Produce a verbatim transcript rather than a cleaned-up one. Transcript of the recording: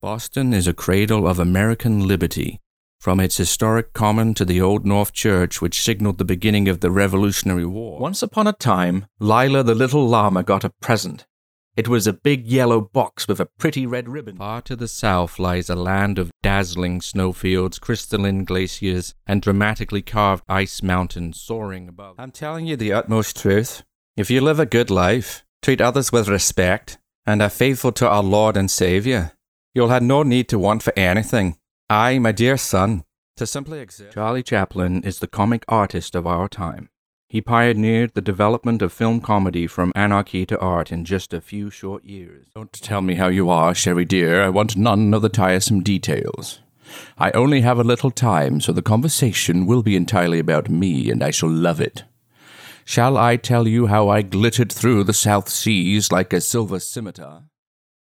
Boston is a cradle of American liberty, from its historic common to the Old North Church, which signaled the beginning of the Revolutionary War. Once upon a time, Lila the little llama got a present. It was a big yellow box with a pretty red ribbon. Far to the south lies a land of dazzling snowfields, crystalline glaciers, and dramatically carved ice mountains soaring above. I'm telling you the utmost truth. If you live a good life, treat others with respect, and are faithful to our Lord and Savior, you'll have no need to want for anything. I, my dear son, to simply exist. Charlie Chaplin is the comic artist of our time. He pioneered the development of film comedy from anarchy to art in just a few short years. Don't tell me how you are, Sherry dear. I want none of the tiresome details. I only have a little time, so the conversation will be entirely about me, and I shall love it. Shall I tell you how I glittered through the South Seas like a silver scimitar?